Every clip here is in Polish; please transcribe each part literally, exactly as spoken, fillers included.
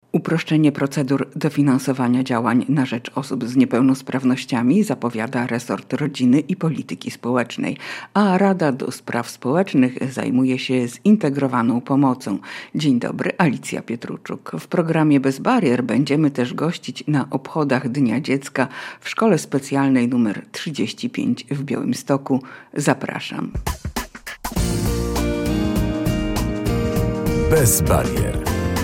Uproszczenie procedur dofinansowania działań na rzecz osób z niepełnosprawnościami zapowiada resort rodziny i polityki społecznej, a Rada do Spraw Społecznych zajmuje się zintegrowaną pomocą. Dzień dobry, Alicja Pietruczuk. W programie Bez Barier będziemy też gościć na obchodach Dnia Dziecka w Szkole Specjalnej nr trzydzieści pięć w Białymstoku. Zapraszam. Bez Barier.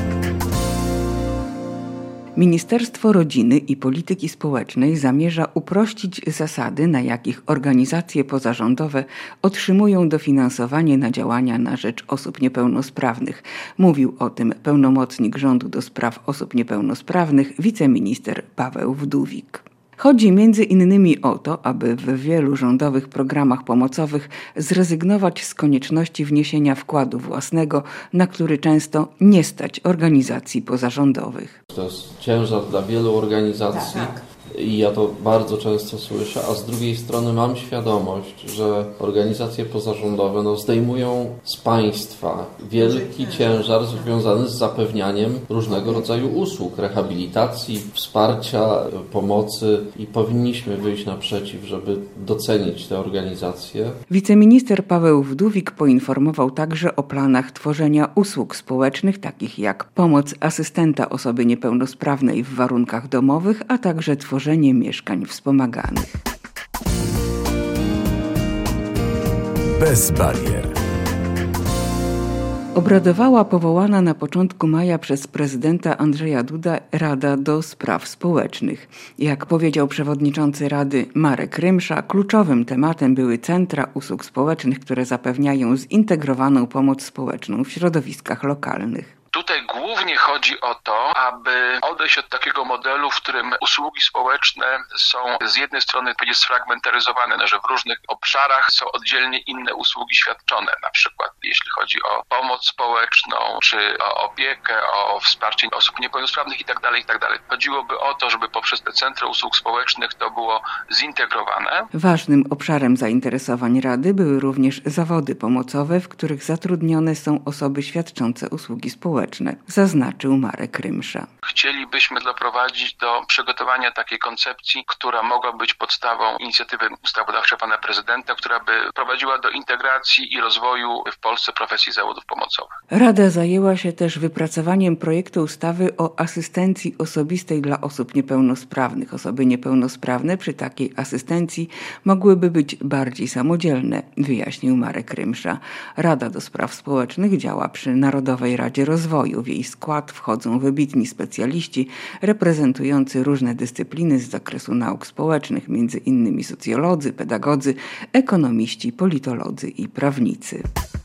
Ministerstwo Rodziny i Polityki Społecznej zamierza uprościć zasady, na jakich organizacje pozarządowe otrzymują dofinansowanie na działania na rzecz osób niepełnosprawnych. Mówił o tym pełnomocnik rządu do spraw osób niepełnosprawnych, wiceminister Paweł Wdówik. Chodzi między innymi o to, aby w wielu rządowych programach pomocowych zrezygnować z konieczności wniesienia wkładu własnego, na który często nie stać organizacji pozarządowych. To jest ciężar dla wielu organizacji. Tak, tak. I ja to bardzo często słyszę, a z drugiej strony mam świadomość, że organizacje pozarządowe no, zdejmują z państwa wielki ciężar związany z zapewnianiem różnego rodzaju usług, rehabilitacji, wsparcia, pomocy i powinniśmy wyjść naprzeciw, żeby docenić te organizacje. Wiceminister Paweł Wdówik poinformował także o planach tworzenia usług społecznych, takich jak pomoc asystenta osoby niepełnosprawnej w warunkach domowych, a także tworzenie mieszkań wspomaganych. Bez barier. Obradowała powołana na początku maja przez prezydenta Andrzeja Dudę Rada do Spraw Społecznych. Jak powiedział przewodniczący Rady Marek Rymsza, kluczowym tematem były centra usług społecznych, które zapewniają zintegrowaną pomoc społeczną w środowiskach lokalnych. Tutaj głównie chodzi o to, aby odejść od takiego modelu, w którym usługi społeczne są z jednej strony powiedzieć sfragmentaryzowane, no, że w różnych obszarach są oddzielnie inne usługi świadczone, na przykład jeśli chodzi o pomoc społeczną, czy o opiekę, o wsparcie osób niepełnosprawnych itd., itd. Chodziłoby o to, żeby poprzez te centra usług społecznych to było zintegrowane. Ważnym obszarem zainteresowań Rady były również zawody pomocowe, w których zatrudnione są osoby świadczące usługi społeczne, zaznaczył Marek Rymsza. Chcielibyśmy doprowadzić do przygotowania takiej koncepcji, która mogła być podstawą inicjatywy ustawodawczej pana prezydenta, która by prowadziła do integracji i rozwoju w Polsce profesji zawodów pomocowych. Rada zajęła się też wypracowaniem projektu ustawy o asystencji osobistej dla osób niepełnosprawnych. Osoby niepełnosprawne przy takiej asystencji mogłyby być bardziej samodzielne, wyjaśnił Marek Rymsza. Rada do Spraw Społecznych działa przy Narodowej Radzie Rozwoju. W jej skład wchodzą wybitni specjaliści reprezentujący różne dyscypliny z zakresu nauk społecznych, między innymi socjolodzy, pedagodzy, ekonomiści, politolodzy i prawnicy.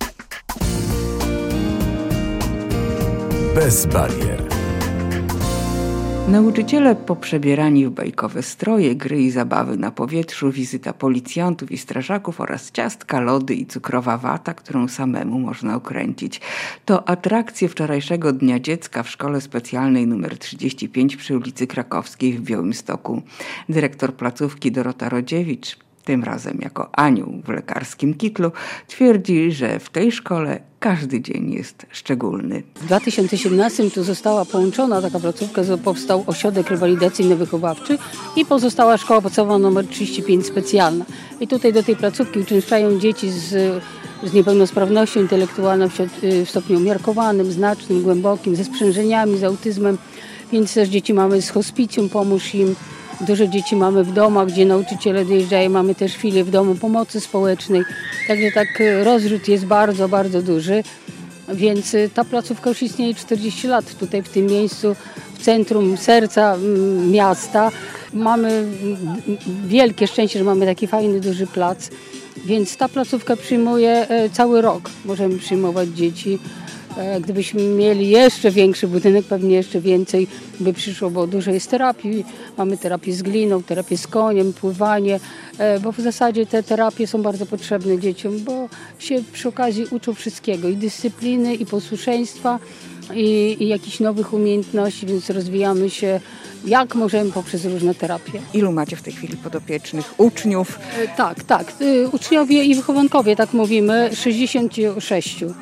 Bez barier. Nauczyciele poprzebierani w bajkowe stroje, gry i zabawy na powietrzu, wizyta policjantów i strażaków oraz ciastka, lody i cukrowa wata, którą samemu można ukręcić. To atrakcje wczorajszego Dnia Dziecka w Szkole Specjalnej nr trzydzieści pięć przy ulicy Krakowskiej w Białymstoku. Dyrektor placówki Dorota Rodziewicz, tym razem jako anioł w lekarskim kitlu, twierdzi, że w tej szkole każdy dzień jest szczególny. W dwa tysiące siedemnastym tu została połączona taka placówka, powstał ośrodek rewalidacyjno-wychowawczy i pozostała szkoła podstawowa nr trzydzieści pięć specjalna. I tutaj do tej placówki uczęszczają dzieci z, z niepełnosprawnością intelektualną w, w stopniu umiarkowanym, znacznym, głębokim, ze sprzężeniami, z autyzmem, więc też dzieci mamy z hospicjum, pomóż im. Dużo dzieci mamy w domach, gdzie nauczyciele dojeżdżają, mamy też chwile w domu pomocy społecznej. Także tak rozrzut jest bardzo, bardzo duży. Więc ta placówka już istnieje czterdzieści lat tutaj w tym miejscu, w centrum serca miasta. Mamy wielkie szczęście, że mamy taki fajny, duży plac. Więc ta placówka przyjmuje cały rok. Możemy przyjmować dzieci. Gdybyśmy mieli jeszcze większy budynek, pewnie jeszcze więcej by przyszło, bo dużo jest terapii. Mamy terapię z gliną, terapię z koniem, pływanie, bo w zasadzie te terapie są bardzo potrzebne dzieciom, bo się przy okazji uczą wszystkiego, i dyscypliny, i posłuszeństwa, i, i jakichś nowych umiejętności, więc rozwijamy się jak możemy poprzez różne terapie. Ilu macie w tej chwili podopiecznych uczniów? Tak, tak. Uczniowie i wychowankowie, tak mówimy, sześćdziesiąt sześć.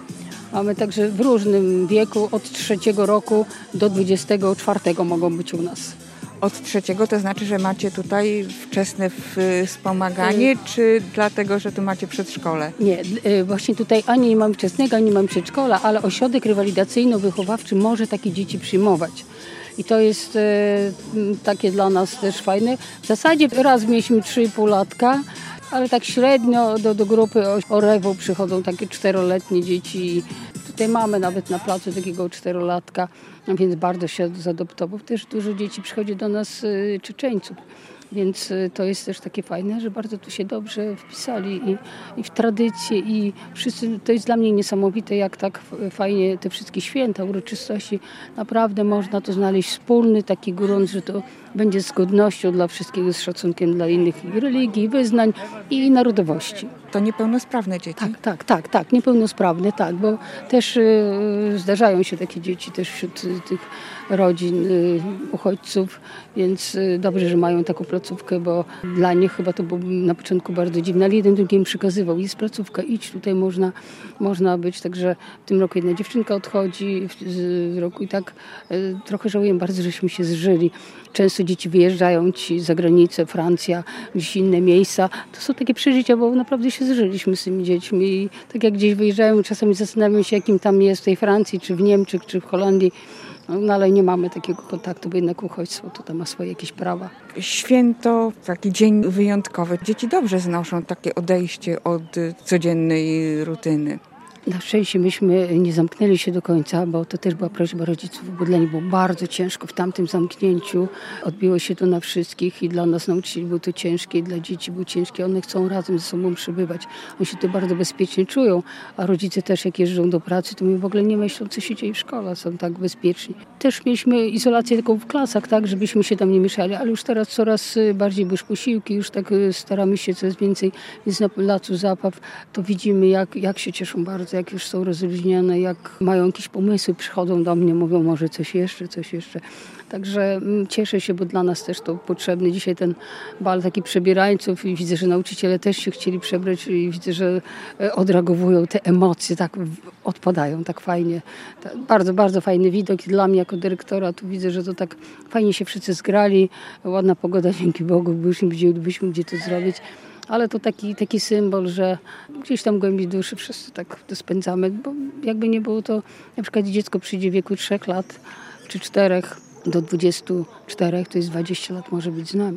Mamy także w różnym wieku, od trzeciego roku do dwudziestego czwartego mogą być u nas. Od trzeciego to znaczy, że macie tutaj wczesne wspomaganie, czy dlatego, że tu macie przedszkole? Nie, właśnie tutaj ani nie mamy wczesnego, ani nie mamy przedszkola, ale ośrodek rewalidacyjno-wychowawczy może takie dzieci przyjmować. I to jest e, takie dla nas też fajne. W zasadzie raz mieliśmy trzy i pół latka, ale tak średnio do, do grupy Orewu przychodzą takie czteroletnie dzieci. Tutaj mamy nawet na placu takiego czterolatka, więc bardzo się zaadoptował. Też dużo dzieci przychodzi do nas y, Czeczeńców. Więc to jest też takie fajne, że bardzo tu się dobrze wpisali i, i w tradycje i wszyscy, to jest dla mnie niesamowite, jak tak fajnie te wszystkie święta, uroczystości, naprawdę można to znaleźć wspólny taki grunt, że to będzie z godnością dla wszystkiego, z szacunkiem dla innych religii, wyznań i narodowości. To niepełnosprawne dzieci? Tak, tak, tak, tak, niepełnosprawne, tak, bo też y, zdarzają się takie dzieci też wśród y, tych rodzin y, uchodźców, więc y, dobrze, że mają taką placówkę, bo dla nich chyba to było na początku bardzo dziwne, ale jeden drugiemu przekazywał, jest placówka, idź, tutaj można, można być, także w tym roku jedna dziewczynka odchodzi w, z roku i tak y, trochę żałuję bardzo, żeśmy się zżyli. Często dzieci wyjeżdżają ci za granicę, Francja, gdzieś inne miejsca. To są takie przeżycia, bo naprawdę się zżyliśmy z tymi dziećmi. I tak jak gdzieś wyjeżdżają, czasami zastanawiam się, jakim tam jest w tej Francji, czy w Niemczech, czy w Holandii. No ale nie mamy takiego kontaktu, bo jednak uchodźstwo to tam ma swoje jakieś prawa. Święto, taki dzień wyjątkowy. Dzieci dobrze znoszą takie odejście od codziennej rutyny. Na szczęście myśmy nie zamknęli się do końca, bo to też była prośba rodziców, bo dla nich było bardzo ciężko w tamtym zamknięciu. Odbiło się to na wszystkich i dla nas nauczycieli było to ciężkie, i dla dzieci było ciężkie. One chcą razem ze sobą przebywać. Oni się tu bardzo bezpiecznie czują, a rodzice też jak jeżdżą do pracy, to mi w ogóle nie myślą, co się dzieje w szkole, są tak bezpieczni. Też mieliśmy izolację taką w klasach, tak, żebyśmy się tam nie mieszali, ale już teraz coraz bardziej, bo już posiłki, już tak staramy się coraz więcej, więc na placu zabaw to widzimy, jak, jak się cieszą bardzo, jak już są rozluźnione, jak mają jakieś pomysły, przychodzą do mnie, mówią może coś jeszcze, coś jeszcze. Także cieszę się, bo dla nas też to potrzebne. Dzisiaj ten bal taki przebierańców i widzę, że nauczyciele też się chcieli przebrać i widzę, że odreagowują te emocje, tak odpadają, tak fajnie. Bardzo, bardzo fajny widok i dla mnie jako dyrektora tu widzę, że to tak fajnie się wszyscy zgrali. Ładna pogoda, dzięki Bogu, bo już nie wiedzielibyśmy, gdzie to zrobić. Ale to taki, taki symbol, że gdzieś tam głębiej duszy wszyscy tak to spędzamy, bo jakby nie było to, na przykład dziecko przyjdzie w wieku trzech lat czy czterech do dwudziestu czterech, to jest dwadzieścia lat może być z nami.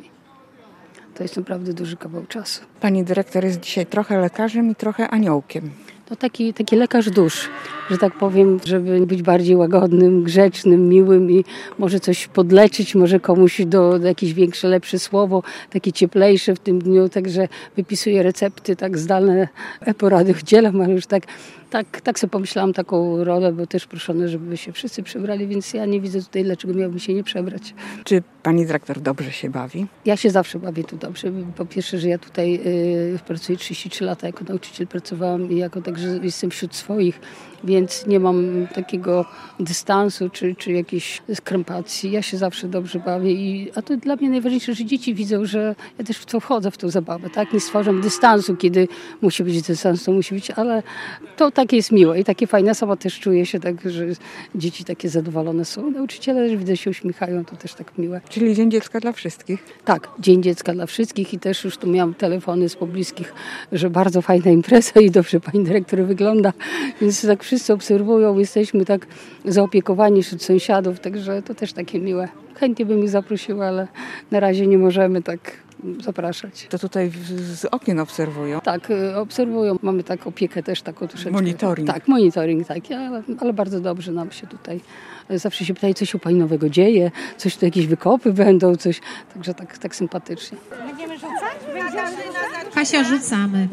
To jest naprawdę duży kawał czasu. Pani dyrektor jest dzisiaj trochę lekarzem i trochę aniołkiem. To taki, taki lekarz dusz, że tak powiem, żeby być bardziej łagodnym, grzecznym, miłym i może coś podleczyć, może komuś do, do jakieś większe, lepsze słowo, takie cieplejsze w tym dniu, także wypisuję recepty, tak zdalne porady udzielam, ale już tak, tak, tak sobie pomyślałam taką rolę, bo też proszone, żeby się wszyscy przebrali, więc ja nie widzę tutaj, dlaczego miałbym się nie przebrać. Czy pani dyrektor dobrze się bawi? Ja się zawsze bawię tu dobrze. Po pierwsze, że ja tutaj y, pracuję trzydzieści trzy lata, jako nauczyciel pracowałam i jako także jestem wśród swoich, więc nie mam takiego dystansu czy, czy jakiejś skrępacji. Ja się zawsze dobrze bawię, i, a to dla mnie najważniejsze, że dzieci widzą, że ja też w to wchodzę, w tą zabawę. Tak? Nie stwarzam dystansu, kiedy musi być dystans, to musi być, ale to takie jest miłe i takie fajne. Sama też czuję się tak, że dzieci takie zadowolone są. Nauczyciele też widzę się uśmiechają, to też tak miłe. Czyli Dzień Dziecka dla wszystkich? Tak, Dzień Dziecka dla wszystkich i też już tu miałam telefony z pobliskich, że bardzo fajna impreza i dobrze pani dyrektor wygląda, więc tak wszyscy obserwują, jesteśmy tak zaopiekowani wśród sąsiadów, także to też takie miłe. Chętnie bym ich zaprosiła, ale na razie nie możemy tak zapraszać. To tutaj z okien obserwują? Tak, obserwują. Mamy tak opiekę też taką troszeczkę. Monitoring. Tak, monitoring, tak, ale, ale bardzo dobrze nam się tutaj. Zawsze się pytają, co się u pani nowego dzieje, coś tu jakieś wykopy będą, coś, także tak, tak sympatycznie. Będziemy rzucać? Będziemy rzucać? Kasia, rzucamy.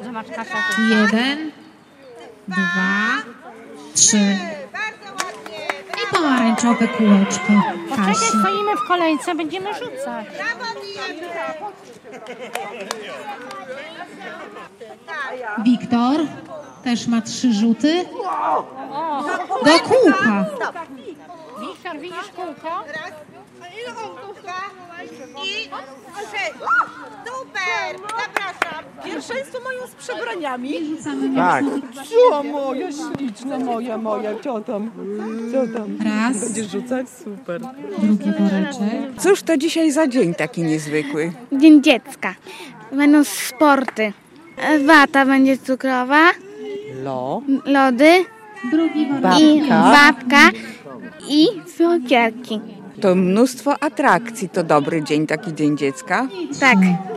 Jeden, dwa, trzy. I pomarańczowe kółeczko Poczekaj, Kasi. stoimy w kolejce, będziemy rzucać. Wiktor też ma trzy rzuty. Do kółka. Wiktor, widzisz kółko? Raz. I trzy. Super! Zapraszam. Pierwszeństwo mają z przebraniami. Tak. Co moja śliczna, moja, moja, co tam? Co tam? Raz. Będziesz rzucać? Super. Drugi woreczek. Cóż to dzisiaj za dzień taki niezwykły? Dzień dziecka. Będą sporty. Wata będzie cukrowa, Lo. lody Drugi woreczek. i babka i cukierki. To mnóstwo atrakcji. To dobry dzień, taki Dzień Dziecka. Tak,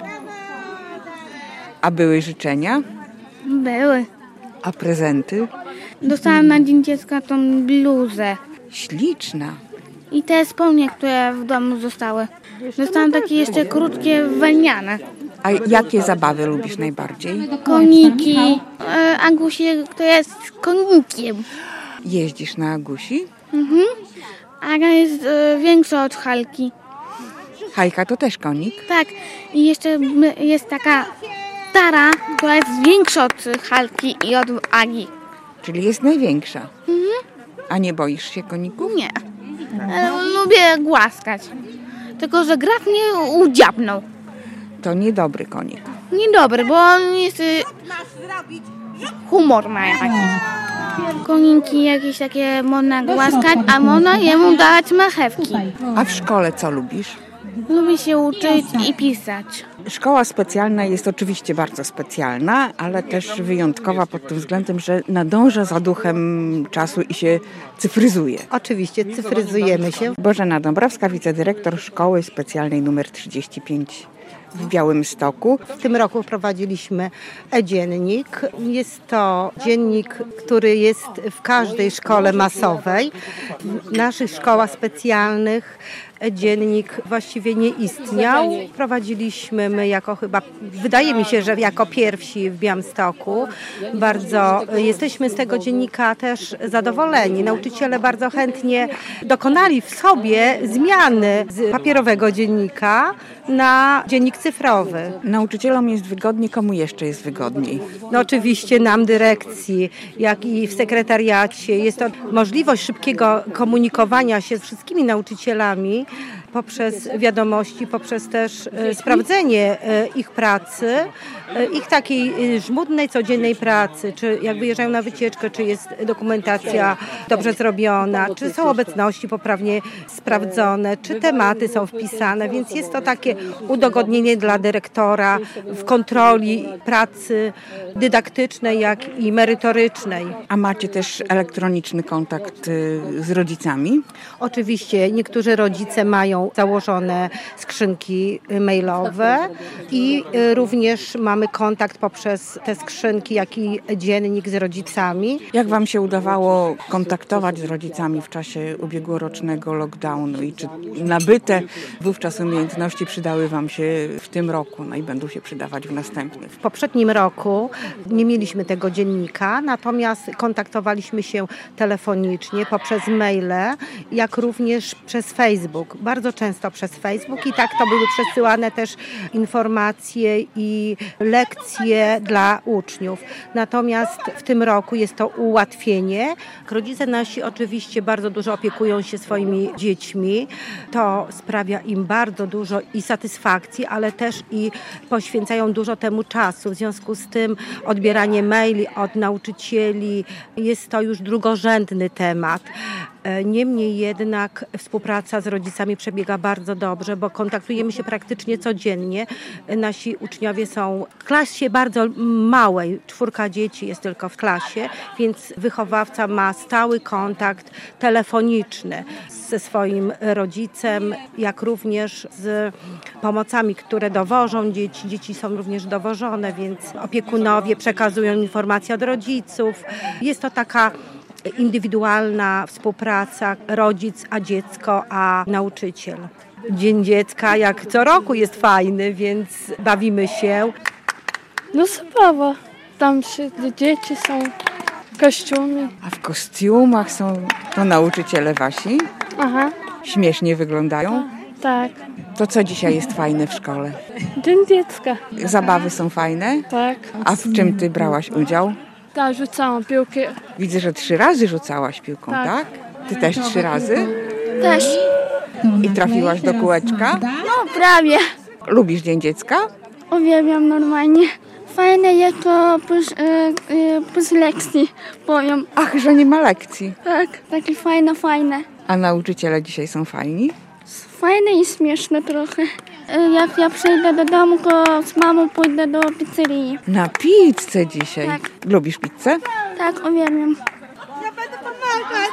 A były życzenia? były. A prezenty? Dostałam na Dzień Dziecka tą bluzę Śliczna. i te spodnie, które w domu zostały. Dostałam takie jeszcze krótkie, wełniane. A jakie zabawy lubisz najbardziej? Koniki. E, Agusi, to jest konikiem. Jeździsz na Agusi? Mhm. Aga jest e, większa od Halki. Hajka to też konik. Tak. I jeszcze my- jest taka Tara, która jest większa od Halki i od Agi. Czyli jest największa. A nie boisz się koników? Nie. E, lubię głaskać. Tylko, że Graf mnie udziabnął. To niedobry konik. Niedobry, bo on jest... y, Humor ma taki. Koninki jakieś takie można głaskać, a można jemu dać marchewki. A w szkole co lubisz? Lubię się uczyć i pisać. Szkoła specjalna jest oczywiście bardzo specjalna, ale też wyjątkowa pod tym względem, że nadąża za duchem czasu i się cyfryzuje. Oczywiście, cyfryzujemy się. Bożena Dąbrowska, wicedyrektor Szkoły Specjalnej nr trzydzieści pięć w Białymstoku. W tym roku wprowadziliśmy e-dziennik. Jest to dziennik, który jest w każdej szkole masowej. W naszych szkołach specjalnych e-dziennik właściwie nie istniał. Wprowadziliśmy my jako chyba, wydaje mi się, że jako pierwsi w Białymstoku. Bardzo jesteśmy z tego dziennika też zadowoleni. Nauczyciele bardzo chętnie dokonali w sobie zmiany z papierowego dziennika na dziennik cyfrowy. Nauczycielom jest wygodnie, komu jeszcze jest wygodniej? No oczywiście nam, dyrekcji, jak i w sekretariacie jest to możliwość szybkiego komunikowania się z wszystkimi nauczycielami poprzez wiadomości, poprzez też e, sprawdzenie e, ich pracy, e, ich takiej e, żmudnej, codziennej pracy, czy jak wyjeżdżają na wycieczkę, czy jest dokumentacja dobrze zrobiona, czy są obecności poprawnie sprawdzone, czy tematy są wpisane, więc jest to takie udogodnienie dla dyrektora w kontroli pracy dydaktycznej, jak i merytorycznej. A macie też elektroniczny kontakt y, z rodzicami? Oczywiście niektórzy rodzice mają założone skrzynki mailowe i również mamy kontakt poprzez te skrzynki, jak i dziennik z rodzicami. Jak wam się udawało kontaktować z rodzicami w czasie ubiegłorocznego lockdownu i czy nabyte wówczas umiejętności przydały wam się w tym roku, no i będą się przydawać w następnych? W poprzednim roku nie mieliśmy tego dziennika, natomiast kontaktowaliśmy się telefonicznie poprzez maile, jak również przez Facebook. Bardzo często przez Facebook i tak to były przesyłane też informacje i lekcje dla uczniów. Natomiast w tym roku jest to ułatwienie. Rodzice nasi oczywiście bardzo dużo opiekują się swoimi dziećmi. To sprawia im bardzo dużo i satysfakcji, ale też i poświęcają dużo temu czasu. W związku z tym odbieranie maili od nauczycieli jest to już drugorzędny temat. Niemniej jednak współpraca z rodzicami przebiega bardzo dobrze, bo kontaktujemy się praktycznie codziennie. Nasi uczniowie są w klasie bardzo małej, czwórka dzieci jest tylko w klasie, więc wychowawca ma stały kontakt telefoniczny ze swoim rodzicem, jak również z pomocami, które dowożą dzieci. Dzieci są również dowożone, więc opiekunowie przekazują informacje od rodziców. Jest to taka indywidualna współpraca rodzic a dziecko, a nauczyciel. Dzień Dziecka jak co roku jest fajny, więc bawimy się. No zabawa. Tam się dzieci są w kostiumie. A w kostiumach są to nauczyciele wasi? Aha. Śmiesznie wyglądają? Tak. To co dzisiaj jest fajne w szkole? Dzień Dziecka. Zabawy są fajne? Tak. A w czym ty brałaś udział? Tak, rzucałam piłkę. Widzę, że trzy razy rzucałaś piłką, tak? Tak. Ty też trzy razy? Też. I trafiłaś do kółeczka? No prawie. Lubisz Dzień Dziecka? Uwielbiam normalnie. Fajne jest to plus, y, y, plus lekcji, powiem. Ach, że nie ma lekcji. Tak, takie fajne, fajne. A nauczyciele dzisiaj są fajni? Fajne i śmieszne trochę. Y, Jak ja przyjdę do domu, to z mamą pójdę do pizzerii. Na pizzę dzisiaj. Tak. Lubisz pizzę? Tak, uwielbiam. Ja będę pomagać.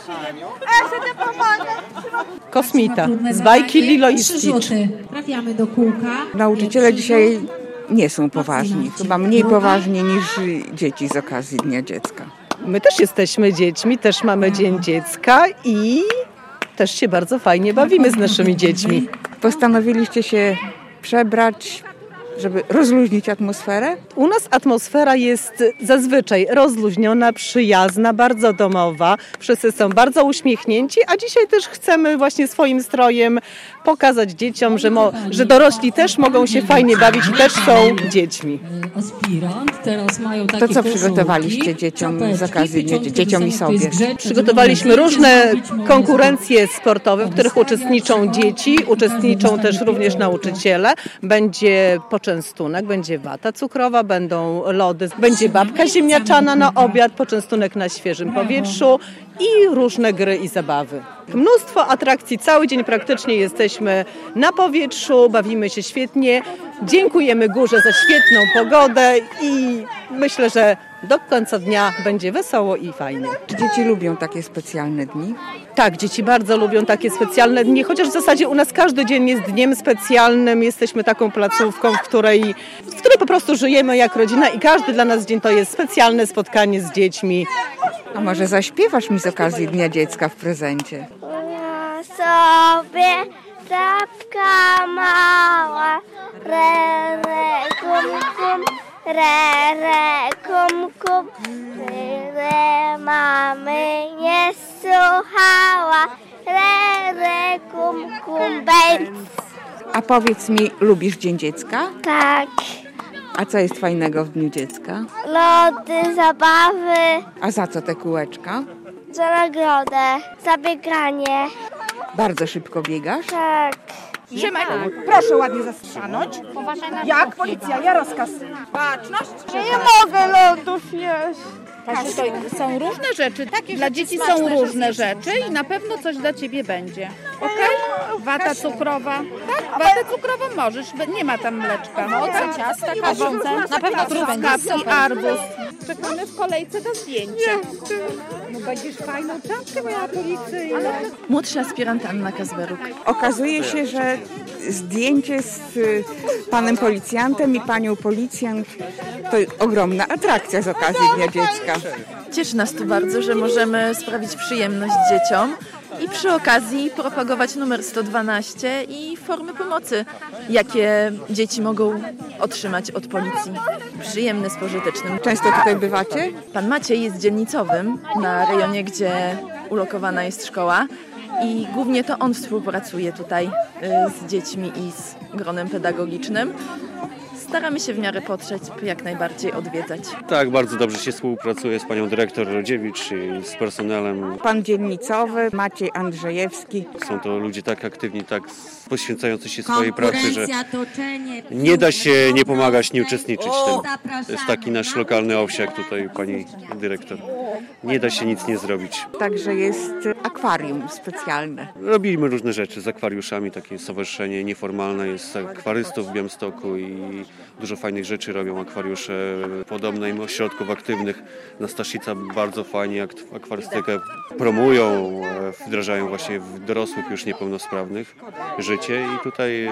Ja będę pomagać. Kosmita z bajki Lilo i trzy Stitch. rzuty. Trafiamy do kółka. Nauczyciele dzisiaj nie są poważni. Chyba mniej poważni niż dzieci z okazji Dnia Dziecka. My też jesteśmy dziećmi, też mamy Dzień Dziecka i też się bardzo fajnie bawimy z naszymi dziećmi. Postanowiliście się przebrać, żeby rozluźnić atmosferę? U nas atmosfera jest zazwyczaj rozluźniona, przyjazna, bardzo domowa. Wszyscy są bardzo uśmiechnięci, a dzisiaj też chcemy właśnie swoim strojem pokazać dzieciom, że, mo, że dorośli też mogą się fajnie bawić i też są dziećmi. Aspirant, teraz mają takie To co koszulki, przygotowaliście dzieciom z okazji Dnia Dziecka, dzieciom i sobie? Przygotowaliśmy różne konkurencje sportowe, w których uczestniczą dzieci, uczestniczą też również nauczyciele. Będzie poczęstunek, będzie wata cukrowa, będą lody, będzie babka ziemniaczana na obiad, poczęstunek na świeżym powietrzu i różne gry i zabawy. Mnóstwo atrakcji, cały dzień praktycznie jesteśmy na powietrzu, bawimy się świetnie, dziękujemy górze za świetną pogodę i myślę, że do końca dnia będzie wesoło i fajnie. Czy dzieci lubią takie specjalne dni? Tak, dzieci bardzo lubią takie specjalne dni, chociaż w zasadzie u nas każdy dzień jest dniem specjalnym. Jesteśmy taką placówką, w której, w której po prostu żyjemy jak rodzina i każdy dla nas dzień to jest specjalne spotkanie z dziećmi. A może zaśpiewasz mi z okazji Dnia Dziecka w prezencie? Ja sobie czapka mała, re, re, kum, kum, re, re, kum, kum, re, mamy nie słuchała, re, re, kum, kum, bęc. A powiedz mi, lubisz Dzień Dziecka? Tak, A co jest fajnego w Dniu Dziecka? lody, zabawy, A za co te kółeczka? za nagrodę, za bieganie. Bardzo szybko biegasz? Tak. Szymek, proszę ładnie zastanąć. Jak policja, ja rozkaz. Baczność. Nie mogę lodów jeść. Także to są różne rzeczy. Dla dzieci są różne rzeczy i na pewno coś dla ciebie będzie. Okej? Wata cukrowa. Tak, watę cukrową możesz. Nie ma tam mleczka. Owoce, ciasta, owoce. Na pewno truskawki, arbuz. Czekamy w kolejce do zdjęcia. No będziesz fajną czapkę miała policyjną. Młodsza aspirant Anna Kazberuk. Okazuje się, że zdjęcie z y, panem policjantem i panią policjant to ogromna atrakcja z okazji Dnia Dziecka. Cieszy nas tu bardzo, że możemy sprawić przyjemność dzieciom i przy okazji propagować numer sto dwanaście i formy pomocy, jakie dzieci mogą otrzymać od policji. Przyjemny z pożytecznym. Często tutaj bywacie? Pan Maciej jest dzielnicowym na rejonie, gdzie ulokowana jest szkoła i głównie to on współpracuje tutaj y, z dziećmi i z gronem pedagogicznym. Staramy się w miarę potrzeć, jak najbardziej odwiedzać. Tak, bardzo dobrze się współpracuje z panią dyrektor Rodziewicz i z personelem. Pan dzielnicowy Maciej Andrzejewski. Są to ludzie tak aktywni, tak poświęcający się swojej pracy, że toczenie, nie da się nie pomagać, nie uczestniczyć w tym. To jest taki nasz lokalny owsiak tutaj, pani dyrektor. Nie da się nic nie zrobić. Także jest akwarium specjalne. Robimy różne rzeczy z akwariuszami, takie stowarzyszenie nieformalne jest akwarystów w Białymstoku i dużo fajnych rzeczy robią akwariusze podobne im ośrodków aktywnych. Na Staszica bardzo fajnie akwarystykę promują, wdrażają właśnie w dorosłych już niepełnosprawnych życie i tutaj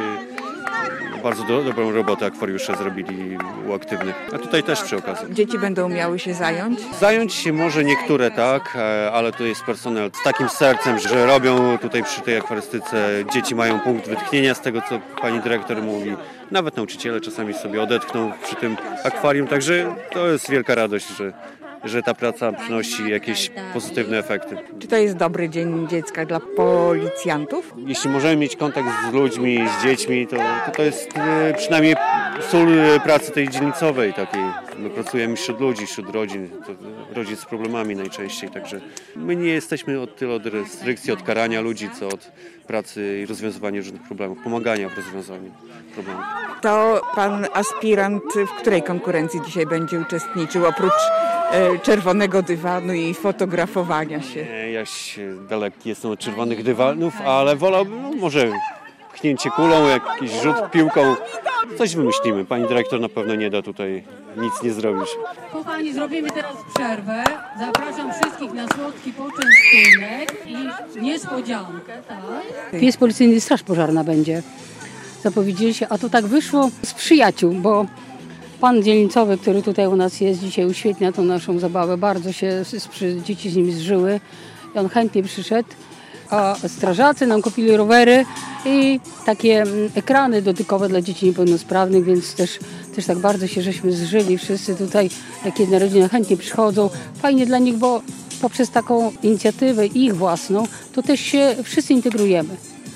bardzo do, dobrą robotę akwariusze zrobili u aktywnych. A tutaj też przy okazji. Dzieci będą miały się zająć? Zająć się może niektóre tak, ale to jest personel z takim sercem, że robią tutaj przy tej akwarystyce. Dzieci mają punkt wytchnienia z tego, co pani dyrektor mówi. Nawet nauczyciele czasami sobie odetchną przy tym akwarium, także to jest wielka radość, że że ta praca przynosi jakieś pozytywne efekty. Czy to jest dobry dzień dziecka dla policjantów? Jeśli możemy mieć kontakt z ludźmi, z dziećmi, to to, to jest e, przynajmniej sól pracy tej dzielnicowej takiej. My pracujemy wśród ludzi, wśród rodzin, to, rodzin z problemami najczęściej, także my nie jesteśmy od tyle od restrykcji, od karania ludzi, co od pracy i rozwiązywania różnych problemów, pomagania w rozwiązaniu problemów. To pan aspirant w której konkurencji dzisiaj będzie uczestniczył, oprócz e, czerwonego dywanu i fotografowania się? Nie, ja się daleki jestem od czerwonych dywanów, ale wolałbym no, może pchnięcie kulą, jakiś rzut piłką. Coś wymyślimy. Pani dyrektor na pewno nie da tutaj nic nie zrobić. Kochani, zrobimy teraz przerwę. Zapraszam wszystkich na słodki poczęstunek i niespodziankę. Tak? Pies policyjny i straż pożarna będzie. Zapowiedzieli się, a to tak wyszło z przyjaciół, bo pan dzielnicowy, który tutaj u nas jest dzisiaj, uświetnia tą naszą zabawę. Bardzo się dzieci z nim zżyły i on chętnie przyszedł. A strażacy nam kupili rowery i takie ekrany dotykowe dla dzieci niepełnosprawnych, więc też, też tak bardzo się żeśmy zżyli. Wszyscy tutaj, jak jedna rodzina, chętnie przychodzą. Fajnie dla nich, bo poprzez taką inicjatywę ich własną, to też się wszyscy integrujemy.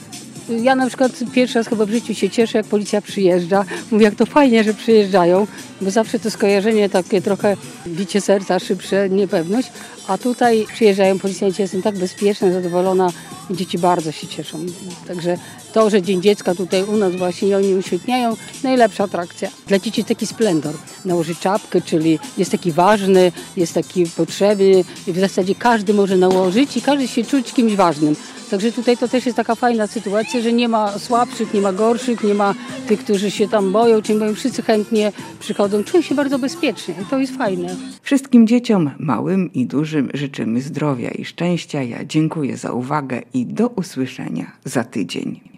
Ja na przykład pierwszy raz chyba w życiu się cieszę, jak policja przyjeżdża. Mówię, jak to fajnie, że przyjeżdżają, bo zawsze to skojarzenie takie trochę bicie serca, szybsze, niepewność. A tutaj przyjeżdżają policjanci, jestem tak bezpieczna, zadowolona. Dzieci bardzo się cieszą. Także to, że Dzień Dziecka tutaj u nas właśnie oni uświetniają, najlepsza atrakcja. Dla dzieci taki splendor. Nałożyć czapkę, czyli jest taki ważny, jest taki potrzebny. W zasadzie każdy może nałożyć i każdy się czuć kimś ważnym. Także tutaj to też jest taka fajna sytuacja, że nie ma słabszych, nie ma gorszych, nie ma tych, którzy się tam boją, czy boją. Wszyscy chętnie przychodzą, czują się bardzo bezpiecznie i to jest fajne. Wszystkim dzieciom, małym i dużym, życzymy zdrowia i szczęścia. Ja dziękuję za uwagę i do usłyszenia za tydzień.